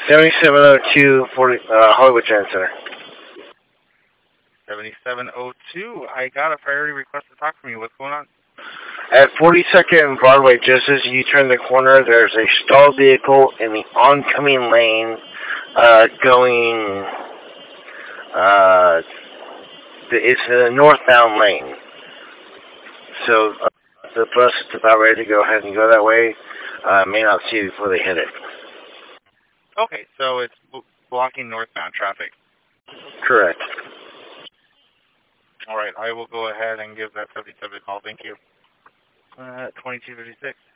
7702 Hollywood Trade Center. 7702. I got a priority request to talk from you. What's going on? At 42nd and Broadway, just as you turn the corner, there's a stalled vehicle in the oncoming lane going. It's in a northbound lane. So the bus is about ready to go ahead and go that way. May not see it before they hit it. Okay, so it's blocking northbound traffic. Correct. All right, I will go ahead and give that 77 a call. Thank you. 2256.